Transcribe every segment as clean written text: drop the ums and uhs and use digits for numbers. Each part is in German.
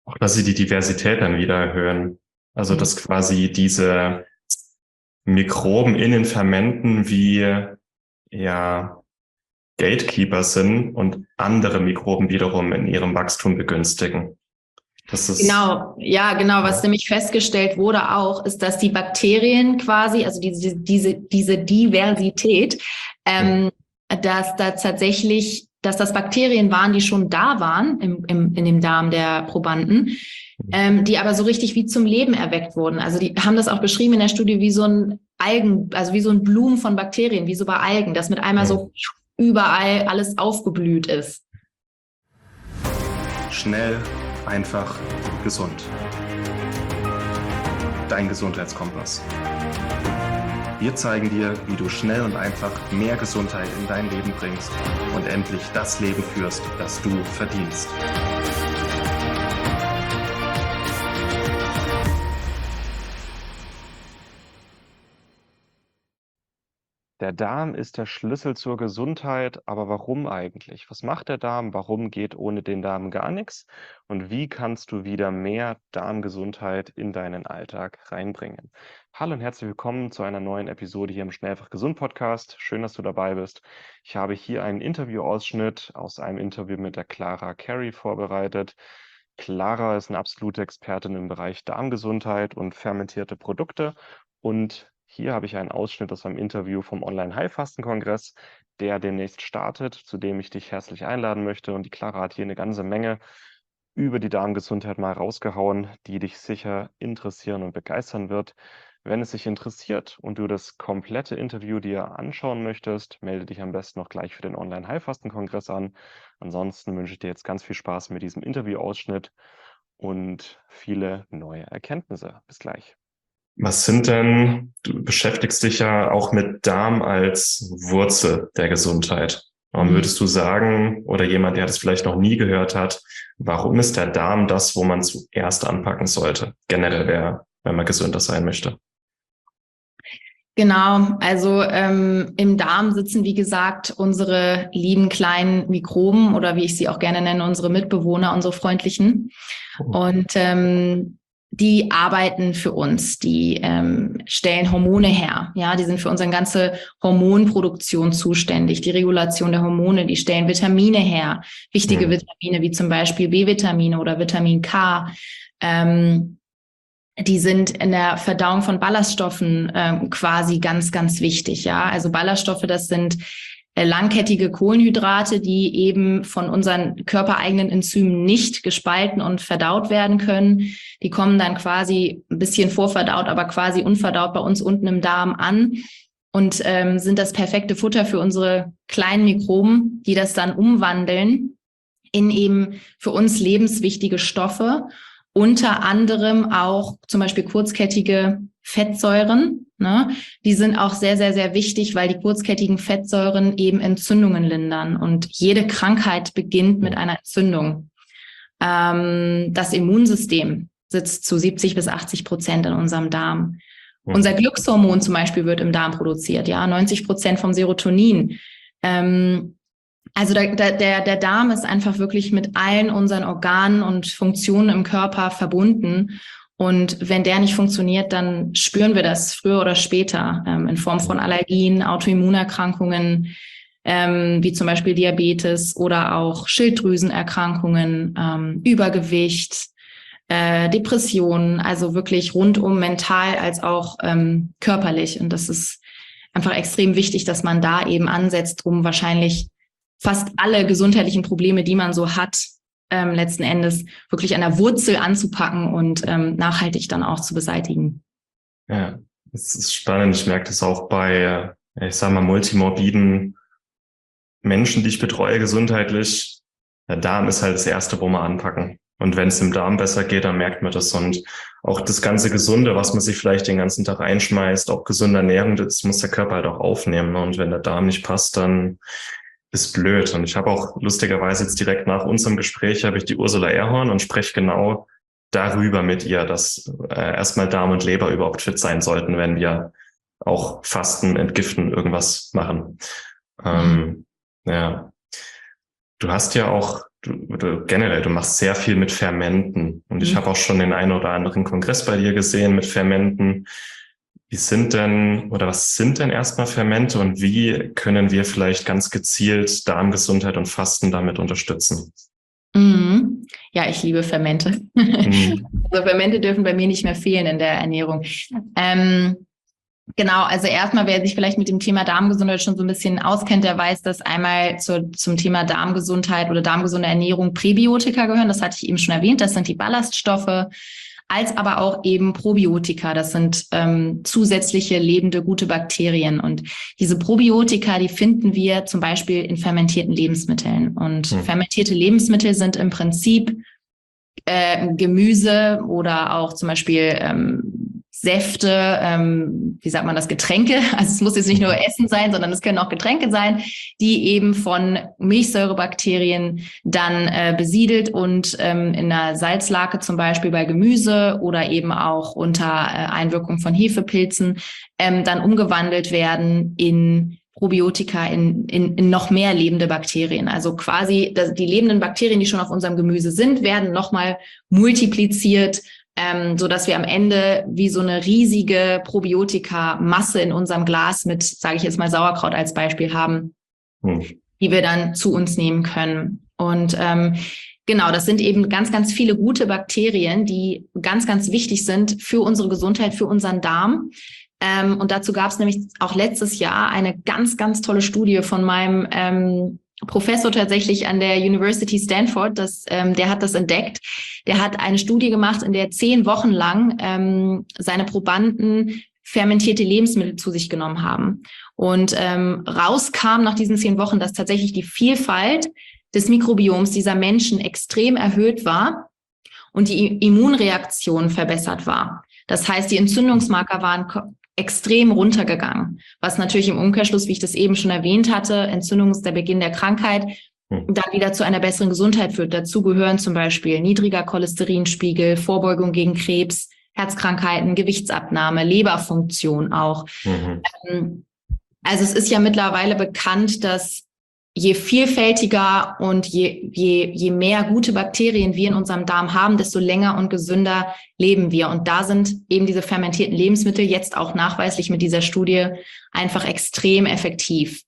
auch, dass sie die Diversität dann wieder erhöhen. Also, dass quasi diese Mikroben in den Fermenten wie, ja, Gatekeeper sind und andere Mikroben wiederum in ihrem Wachstum begünstigen. Das ist, Genau, ja, genau. Was ja. nämlich festgestellt wurde auch, ist, dass die Bakterien quasi, also diese Diversität, Hm. dass da tatsächlich, dass das Bakterien waren, die schon da waren in dem Darm der Probanden, die aber so richtig wie zum Leben erweckt wurden. Also die haben das auch beschrieben in der Studie wie so ein Algen, also wie so ein Blumen von Bakterien, wie so bei Algen, dass mit einmal Hm. so überall alles aufgeblüht ist. Schnell, einfach, gesund. Dein Gesundheitskompass. Wir zeigen dir, wie du schnell und einfach mehr Gesundheit in dein Leben bringst und endlich das Leben führst, das du verdienst. Der Darm ist der Schlüssel zur Gesundheit, aber warum eigentlich? Was macht der Darm? Warum geht ohne den Darm gar nichts? Und wie kannst du wieder mehr Darmgesundheit in deinen Alltag reinbringen? Hallo und herzlich willkommen zu einer neuen Episode hier im Schnell einfach gesund Podcast. Schön, dass du dabei bist. Ich habe hier einen Interviewausschnitt aus einem Interview mit der Clara Carey vorbereitet. Clara ist eine absolute Expertin im Bereich Darmgesundheit und fermentierte Produkte. Und hier habe ich einen Ausschnitt aus einem Interview vom Online-Heilfasten-Kongress, der demnächst startet, zu dem ich dich herzlich einladen möchte. Und die Clara hat hier eine ganze Menge über die Darmgesundheit mal rausgehauen, die dich sicher interessieren und begeistern wird. Wenn es dich interessiert und du das komplette Interview dir anschauen möchtest, melde dich am besten noch gleich für den Online-Heilfasten-Kongress an. Ansonsten wünsche ich dir jetzt ganz viel Spaß mit diesem Interviewausschnitt und viele neue Erkenntnisse. Bis gleich. Was sind denn, du beschäftigst dich ja auch mit Darm als Wurzel der Gesundheit. Warum würdest du sagen, oder jemand, der das vielleicht noch nie gehört hat, warum ist der Darm das, wo man zuerst anpacken sollte? Generell, wenn man gesünder sein möchte. Genau, also im Darm sitzen, wie gesagt, unsere lieben kleinen Mikroben oder wie ich sie auch gerne nenne, unsere Mitbewohner, unsere freundlichen. Und die arbeiten für uns, die stellen Hormone her. Ja, die sind für unsere ganze Hormonproduktion zuständig, die Regulation der Hormone, die stellen Vitamine her, wichtige Vitamine wie zum Beispiel B-Vitamine oder Vitamin K. Die sind in der Verdauung von Ballaststoffen quasi ganz, ganz wichtig. Ja, also Ballaststoffe, das sind langkettige Kohlenhydrate, die eben von unseren körpereigenen Enzymen nicht gespalten und verdaut werden können. Die kommen dann quasi ein bisschen vorverdaut, aber quasi unverdaut bei uns unten im Darm an und sind das perfekte Futter für unsere kleinen Mikroben, die das dann umwandeln in eben für uns lebenswichtige Stoffe. Unter anderem auch zum Beispiel kurzkettige Fettsäuren. Ne? Die sind auch sehr, sehr, sehr wichtig, weil die kurzkettigen Fettsäuren eben Entzündungen lindern. Und jede Krankheit beginnt mit einer Entzündung. Das Immunsystem sitzt zu 70-80% in unserem Darm. Unser Glückshormon zum Beispiel wird im Darm produziert, ja, 90% vom Serotonin. Also der Darm ist einfach wirklich mit allen unseren Organen und Funktionen im Körper verbunden. Und wenn der nicht funktioniert, dann spüren wir das früher oder später in Form von Allergien, Autoimmunerkrankungen, wie zum Beispiel Diabetes oder auch Schilddrüsenerkrankungen, Übergewicht, Depressionen, also wirklich rundum mental als auch körperlich. Und das ist einfach extrem wichtig, dass man da eben ansetzt, um wahrscheinlich fast alle gesundheitlichen Probleme, die man so hat, letzten Endes wirklich an der Wurzel anzupacken und nachhaltig dann auch zu beseitigen. Ja, das ist spannend. Ich merke das auch bei, ich sag mal, multimorbiden Menschen, die ich betreue gesundheitlich. Der Darm ist halt das Erste, wo wir anpacken. Und wenn es dem Darm besser geht, dann merkt man das. Und auch das ganze Gesunde, was man sich vielleicht den ganzen Tag einschmeißt, auch gesunde Ernährung, das muss der Körper halt auch aufnehmen. Und wenn der Darm nicht passt, dann ist blöd. Und ich habe auch lustigerweise jetzt direkt nach unserem Gespräch habe ich die Ursula Erhorn und spreche genau darüber mit ihr, dass erstmal Darm und Leber überhaupt fit sein sollten, wenn wir auch Fasten, Entgiften, irgendwas machen. Ja. Du hast ja auch du machst sehr viel mit Fermenten. Und ich habe auch schon den einen oder anderen Kongress bei dir gesehen mit Fermenten. Was sind denn erstmal Fermente und wie können wir vielleicht ganz gezielt Darmgesundheit und Fasten damit unterstützen? Ja, ich liebe Fermente. Mhm. Also Fermente dürfen bei mir nicht mehr fehlen in der Ernährung. Genau, also erstmal, wer sich vielleicht mit dem Thema Darmgesundheit schon so ein bisschen auskennt, der weiß, dass einmal zum Thema Darmgesundheit oder darmgesunde Ernährung Präbiotika gehören. Das hatte ich eben schon erwähnt. Das sind die Ballaststoffe, als aber auch eben Probiotika. Das sind zusätzliche lebende, gute Bakterien. Und diese Probiotika, die finden wir zum Beispiel in fermentierten Lebensmitteln. Und fermentierte Lebensmittel sind im Prinzip Gemüse oder auch zum Beispiel Säfte, wie sagt man das, Getränke. Also es muss jetzt nicht nur Essen sein, sondern es können auch Getränke sein, die eben von Milchsäurebakterien dann besiedelt und in einer Salzlake zum Beispiel bei Gemüse oder eben auch unter Einwirkung von Hefepilzen dann umgewandelt werden in Probiotika, in noch mehr lebende Bakterien. Also quasi die lebenden Bakterien, die schon auf unserem Gemüse sind, werden nochmal multipliziert, so dass wir am Ende wie so eine riesige Probiotika-Masse in unserem Glas mit, sage ich jetzt mal, Sauerkraut als Beispiel haben, die wir dann zu uns nehmen können. Und genau, das sind eben ganz, ganz viele gute Bakterien, die ganz, ganz wichtig sind für unsere Gesundheit, für unseren Darm. Und dazu gab es nämlich auch letztes Jahr eine ganz, ganz tolle Studie von meinem Professor tatsächlich an der University Stanford, der hat das entdeckt. Der hat eine Studie gemacht, in der 10 Wochen lang seine Probanden fermentierte Lebensmittel zu sich genommen haben. Und rauskam nach diesen 10 Wochen, dass tatsächlich die Vielfalt des Mikrobioms dieser Menschen extrem erhöht war und die Immunreaktion verbessert war. Das heißt, die Entzündungsmarker waren extrem runtergegangen, was natürlich im Umkehrschluss, wie ich das eben schon erwähnt hatte, Entzündung ist der Beginn der Krankheit, dann wieder zu einer besseren Gesundheit führt. Dazu gehören zum Beispiel niedriger Cholesterinspiegel, Vorbeugung gegen Krebs, Herzkrankheiten, Gewichtsabnahme, Leberfunktion auch. Also es ist ja mittlerweile bekannt, dass je vielfältiger und je mehr gute Bakterien wir in unserem Darm haben, desto länger und gesünder leben wir. Und da sind eben diese fermentierten Lebensmittel jetzt auch nachweislich mit dieser Studie einfach extrem effektiv.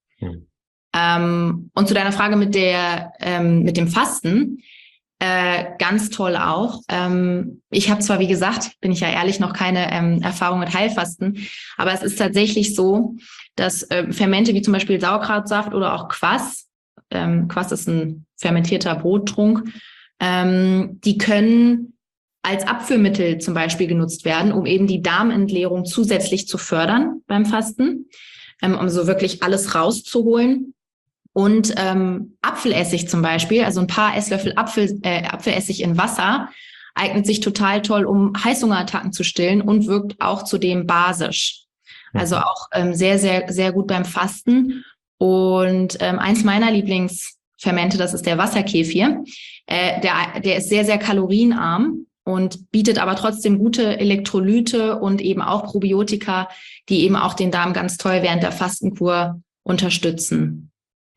Und zu deiner Frage mit dem Fasten, ganz toll auch. Ich habe zwar, wie gesagt, bin ich ja ehrlich, noch keine Erfahrung mit Heilfasten, aber es ist tatsächlich so, dass Fermente wie zum Beispiel Sauerkrautsaft oder auch Kvass, Kvass ist ein fermentierter Brottrunk, die können als Abführmittel zum Beispiel genutzt werden, um eben die Darmentleerung zusätzlich zu fördern beim Fasten, um so wirklich alles rauszuholen. Und Apfelessig zum Beispiel, also ein paar Esslöffel Apfelessig in Wasser, eignet sich total toll, um Heißhungerattacken zu stillen und wirkt auch zudem basisch. Also auch sehr, sehr, sehr gut beim Fasten. Und eins meiner Lieblingsfermente, das ist der Wasserkefir. Der ist sehr, sehr kalorienarm und bietet aber trotzdem gute Elektrolyte und eben auch Probiotika, die eben auch den Darm ganz toll während der Fastenkur unterstützen.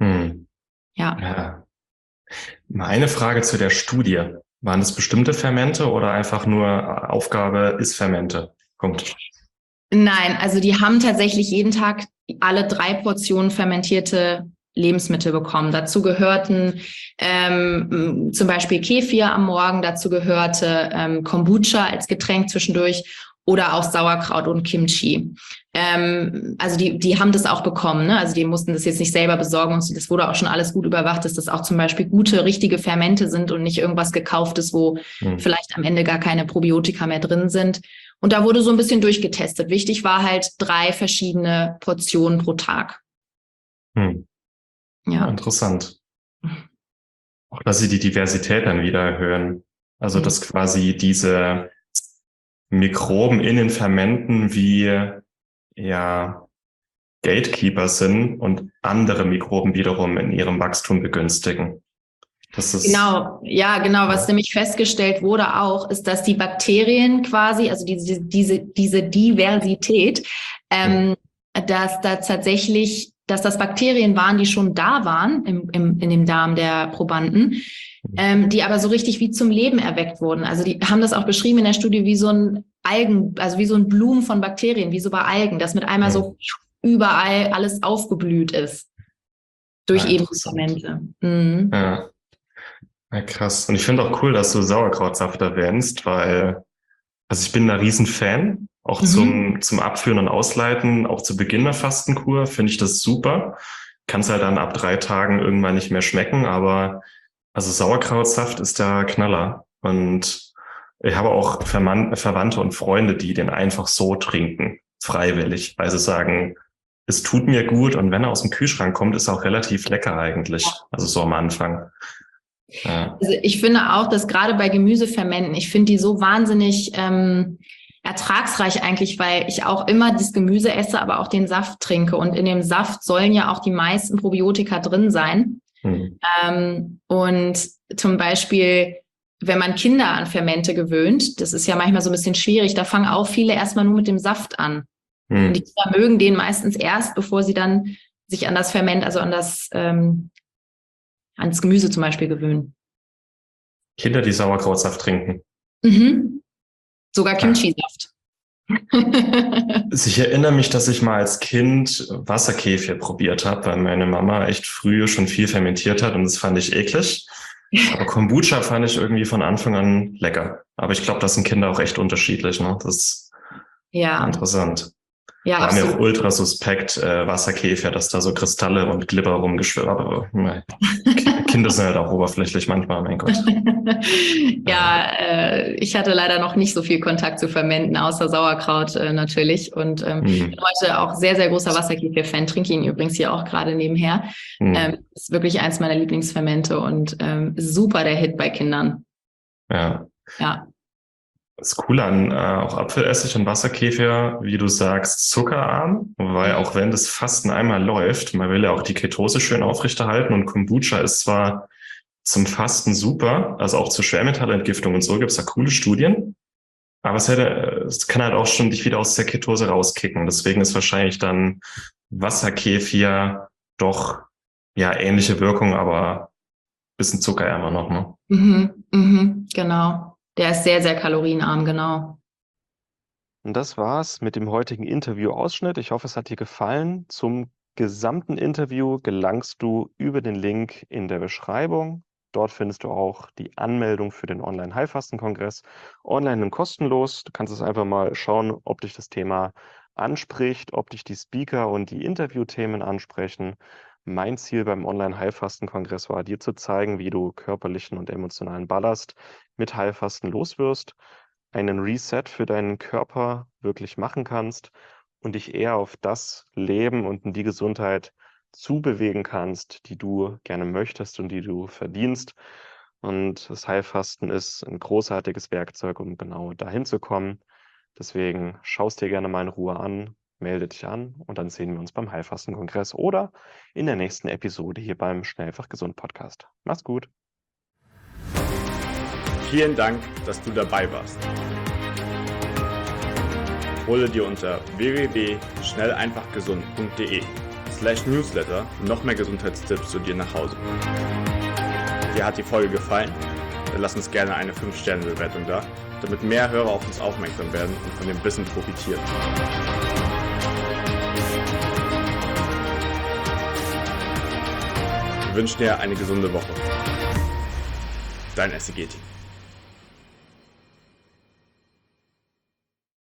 Ja. Meine Frage zu der Studie. Waren das bestimmte Fermente oder einfach nur Aufgabe ist Fermente? Punkt. Nein, also die haben tatsächlich jeden Tag alle 3 Portionen fermentierte Lebensmittel bekommen. Dazu gehörten zum Beispiel Kefir am Morgen, dazu gehörte Kombucha als Getränk zwischendurch oder auch Sauerkraut und Kimchi. Also die haben das auch bekommen, ne? Also die mussten das jetzt nicht selber besorgen und das wurde auch schon alles gut überwacht, dass das auch zum Beispiel gute, richtige Fermente sind und nicht irgendwas Gekauftes, wo vielleicht am Ende gar keine Probiotika mehr drin sind. Und da wurde so ein bisschen durchgetestet. Wichtig war halt 3 verschiedene Portionen pro Tag. Ja, interessant. Auch, dass sie die Diversität dann wieder erhöhen. Also, dass quasi diese Mikroben in den Fermenten wie Gatekeeper sind und andere Mikroben wiederum in ihrem Wachstum begünstigen. Das ist genau. Was nämlich festgestellt wurde auch, ist, dass die Bakterien quasi, also diese Diversität, dass da tatsächlich dass das Bakterien waren, die schon da waren in dem Darm der Probanden, die aber so richtig wie zum Leben erweckt wurden. Also die haben das auch beschrieben in der Studie wie so ein also wie so ein Blumen von Bakterien, wie so bei Algen, dass mit einmal so überall alles aufgeblüht ist. Durch eben die Fermente. Mhm. Ja. Ja, krass. Und ich finde auch cool, dass du Sauerkrautsaft erwähnst, weil, also ich bin da riesen Fan, auch zum Abführen und Ausleiten, auch zu Beginn der Fastenkur finde ich das super. Kann es halt dann ab 3 Tagen irgendwann nicht mehr schmecken, aber also Sauerkrautsaft ist der Knaller. Und ich habe auch Verwandte und Freunde, die den einfach so trinken, freiwillig, weil sie sagen, es tut mir gut und wenn er aus dem Kühlschrank kommt, ist er auch relativ lecker eigentlich, also so am Anfang. Ja. Also ich finde auch, dass gerade bei Gemüsefermenten, ich finde die so wahnsinnig ertragsreich eigentlich, weil ich auch immer das Gemüse esse, aber auch den Saft trinke. Und in dem Saft sollen ja auch die meisten Probiotika drin sein. Und zum Beispiel, wenn man Kinder an Fermente gewöhnt, das ist ja manchmal so ein bisschen schwierig, da fangen auch viele erstmal nur mit dem Saft an. Und die Kinder mögen den meistens erst, bevor sie dann sich an das Ferment, also an das ans Gemüse zum Beispiel gewöhnen. Kinder, die Sauerkrautsaft trinken. Sogar Kimchi-Saft. Ich erinnere mich, dass ich mal als Kind Wasserkefir probiert habe, weil meine Mama echt früh schon viel fermentiert hat und das fand ich eklig. Aber Kombucha fand ich irgendwie von Anfang an lecker. Aber ich glaube, das sind Kinder auch echt unterschiedlich. Ne? Das ist interessant. Ja, war absolut. mir auch ultra suspekt, Wasserkefir, dass da so Kristalle und Glibber rumgeschwirrt. Aber Kinder sind halt auch oberflächlich manchmal, mein Gott. Ich hatte leider noch nicht so viel Kontakt zu Fermenten, außer Sauerkraut natürlich. Und bin heute auch sehr, sehr großer Wasserkefir-Fan. Trinke ihn übrigens hier auch gerade nebenher. Ist wirklich eins meiner Lieblingsfermente und super der Hit bei Kindern. Ja. Das Coole an auch Apfelessig und Wasserkefir, wie du sagst, zuckerarm, weil auch wenn das Fasten einmal läuft, man will ja auch die Ketose schön aufrechterhalten und Kombucha ist zwar zum Fasten super, also auch zur Schwermetallentgiftung und so gibt's da coole Studien, aber es kann halt auch schon dich wieder aus der Ketose rauskicken. Deswegen ist wahrscheinlich dann Wasserkefir doch ja ähnliche Wirkung, aber bisschen zuckerärmer noch, ne? Genau. Der ist sehr, sehr kalorienarm, genau. Und das war's mit dem heutigen Interview-Ausschnitt. Ich hoffe, es hat dir gefallen. Zum gesamten Interview gelangst du über den Link in der Beschreibung. Dort findest du auch die Anmeldung für den Online-Heilfasten-Kongress. Online und kostenlos. Du kannst es einfach mal schauen, ob dich das Thema anspricht, ob dich die Speaker und die Interviewthemen ansprechen. Mein Ziel beim Online-Heilfasten-Kongress war, dir zu zeigen, wie du körperlichen und emotionalen Ballast mit Heilfasten loswirst, einen Reset für deinen Körper wirklich machen kannst und dich eher auf das Leben und in die Gesundheit zubewegen kannst, die du gerne möchtest und die du verdienst. Und das Heilfasten ist ein großartiges Werkzeug, um genau dahin zu kommen. Deswegen schau es dir gerne mal in Ruhe an, melde dich an und dann sehen wir uns beim Heilfasten-Kongress oder in der nächsten Episode hier beim Schnellfach Gesund Podcast. Mach's gut. Vielen Dank, dass du dabei warst. Hole dir unter www.schnelleinfachgesund.de/Newsletter noch mehr Gesundheitstipps zu dir nach Hause. Dir hat die Folge gefallen? Dann lass uns gerne eine 5-Sterne-Bewertung da, damit mehr Hörer auf uns aufmerksam werden und von dem Wissen profitieren. Wir wünschen dir eine gesunde Woche. Dein SEG-Team.